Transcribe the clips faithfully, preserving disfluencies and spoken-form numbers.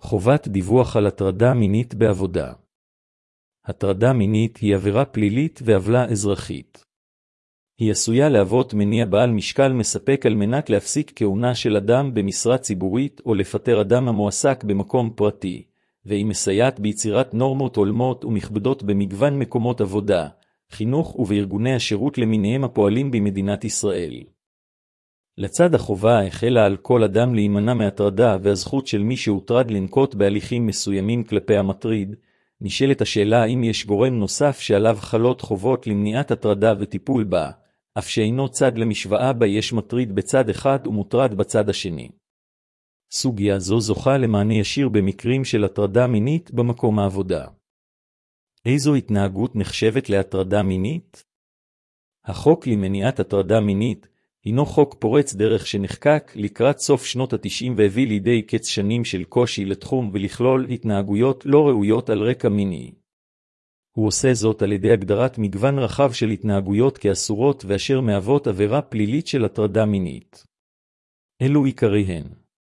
חובת דיווח על הטרדה מינית בעבודה. הטרדה מינית היא עבירה פלילית ועוולה אזרחית. היא עשויה להוות מניע בעל משקל מספק על מנת להפסיק כהונה של אדם במשרה ציבורית או לפטר אדם המועסק במקום פרטי, והיא מסייעת ביצירת נורמות הולמות ומכבדות במגוון מקומות עבודה, חינוך ובארגוני השירות למיניהם הפועלים במדינת ישראל. לצד החובה החלה על כל אדם להימנע מהטרדה והזכות של מי שהוטרד לנקוט בהליכים מסוימים כלפי המטריד, נשאלת השאלה האם יש גורם נוסף שעליו חלות חובות למניעת הטרדה וטיפול בה, אף שאינו צד למשוואה בה יש מטריד בצד אחד ומוטרד בצד השני. סוגיה זו זוכה למענה ישיר במקרים של הטרדה מינית במקום העבודה. איזו התנהגות נחשבת להטרדה מינית? החוק למניעת הטרדה מינית הינו חוק פורץ דרך שנחקק לקראת סוף שנות ה-תשעים והביא לידי קץ שנים של קושי לתחום ולכלול התנהגויות לא ראויות על רקע מיני. הוא עושה זאת על ידי הגדרת מגוון רחב של התנהגויות כאסורות ואשר מהוות עבירה פלילית של הטרדה מינית. אלו עיקריהן.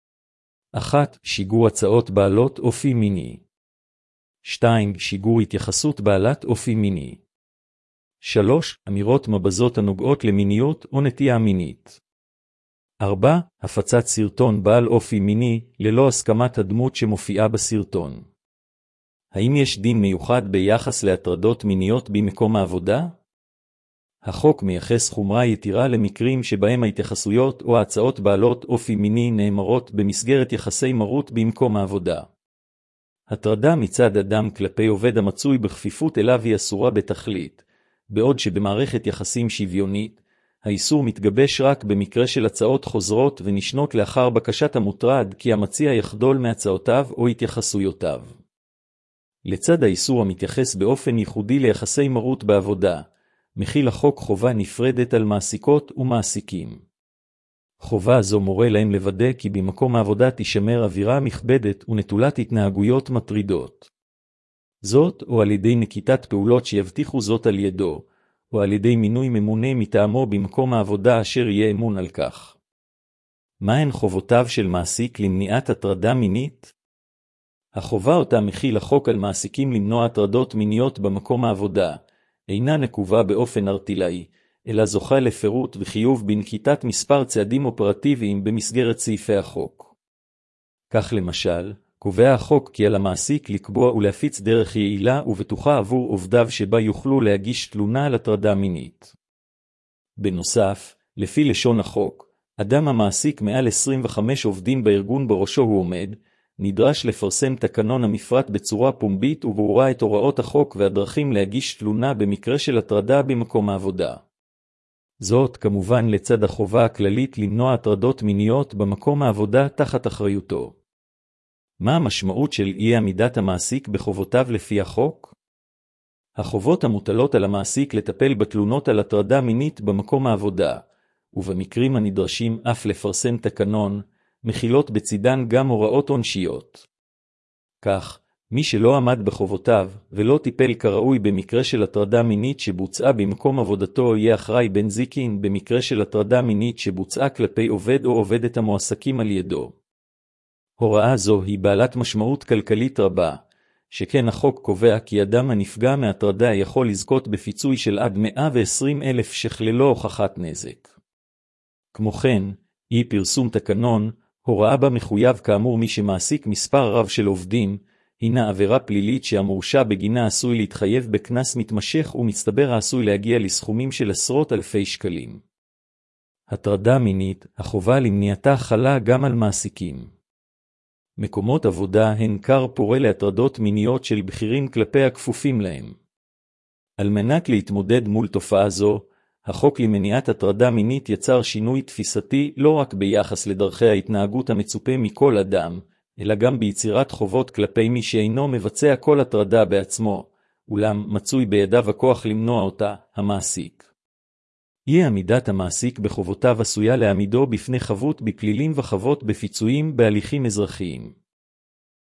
אחת. שיגור הצעות בעלות אופי מיני. שתיים. שיגור התייחסות בעלת אופי מיני. שלוש. אמירות מבזות הנוגעות למיניות או נטייה מינית. ארבע. הפצת סרטון בעל אופי מיני ללא הסכמת הדמות שמופיעה בסרטון. האם יש דין מיוחד ביחס להטרדות מיניות במקום העבודה? החוק מייחס חומרה יתירה למקרים שבהם ההתייחסויות או ההצעות בעלות אופי מיני נאמרות במסגרת יחסי מרות במקום העבודה. הטרדה מצד אדם כלפי עובד המצוי בכפיפות אליו היא אסורה בתכלית, בעוד שבמערכת יחסים שוויונית, האיסור מתגבש רק במקרה של הצעות חוזרות ונשנות לאחר בקשת המוטרד כי המציע יחדול מהצעותיו או התייחסויותיו. לצד האיסור המתייחס באופן ייחודי ליחסי מרות בעבודה, מכיל החוק חובה נפרדת על מעסיקות ומעסיקים. חובה זו מורה להם לוודא כי במקום העבודה תישמר אווירה מכבדת ונטולת התנהגויות מטרידות. זאת או על ידי נקיטת פעולות שיבטיחו זאת על ידו, או על ידי מינוי ממונה מטעמו במקום העבודה אשר יהיה אמון על כך. מהן חובותיו של מעסיק למניעת הטרדה מינית? החובה אותה מכיל החוק על מעסיקים למנוע הטרדות מיניות במקום העבודה, אינה נקובה באופן ארטילאי, אלא זוכה לפירוט וחיוב בנקיטת מספר צעדים אופרטיביים במסגרת סעיפי החוק. כך למשל, קובע החוק כי על המעסיק לקבוע ולהפיץ דרך יעילה ובטוחה עבור עובדיו שבה יוכלו להגיש תלונה על הטרדה מינית. בנוסף, לפי לשון החוק, אדם המעסיק מעל עשרים וחמישה עובדים בארגון בראשו הוא עומד, נדרש לפרסם תקנון המפרט בצורה פומבית וברורה את הוראות החוק והדרכים להגיש תלונה במקרה של הטרדה במקום העבודה. זאת כמובן לצד החובה הכללית למנוע הטרדות מיניות במקום העבודה תחת אחריותו. מה המשמעות של אי עמידת המעסיק בחובותיו לפי החוק? החובות המוטלות על המעסיק לטפל בתלונות על הטרדה מינית במקום העבודה, ובמקרים הנדרשים אף לפרסם תקנון, מכילות בצידן גם הוראות עונשיות. כך, מי שלא עמד בחובותיו ולא טיפל כראוי במקרה של הטרדה מינית שבוצעה במקום עבודתו יהיה אחראי בנזיקין במקרה של הטרדה מינית שבוצעה כלפי עובד או עובדת המועסקים על ידו. הוראה זו היא בעלת משמעות כלכלית רבה, שכן החוק קובע כי אדם הנפגע מהטרדה יכול לזכות בפיצוי של עד מאה ועשרים אלף ש"ח ללא הוכחת נזק. כמו כן, אי פרסום תקנון, הוראה בה מחויב כאמור מי שמעסיק מספר רב של עובדים, הינה עבירה פלילית שהמורשע בגינה עשוי להתחייב בקנס מתמשך ומצטבר העשוי להגיע לסכומים של עשרות אלפי שקלים. הטרדה מינית, החובה למניעתה חלה גם על מעסיקים. מקומות עבודה הן כר פורה להטרדות מיניות של בכירים כלפי הכפופים להם. על מנת להתמודד מול תופעה זו, החוק למניעת הטרדה מינית יצר שינוי תפיסתי לא רק ביחס לדרכי ההתנהגות המצופה מכל אדם, אלא גם ביצירת חובות כלפי מי שאינו מבצע כל הטרדה בעצמו, אולם מצוי בידיו הכוח למנוע אותה, המעסיק. אי עמידת המעסיק בחובותיו עשויה להעמידו בפני חבות בפלילים וחבות בפיצויים בהליכים אזרחיים.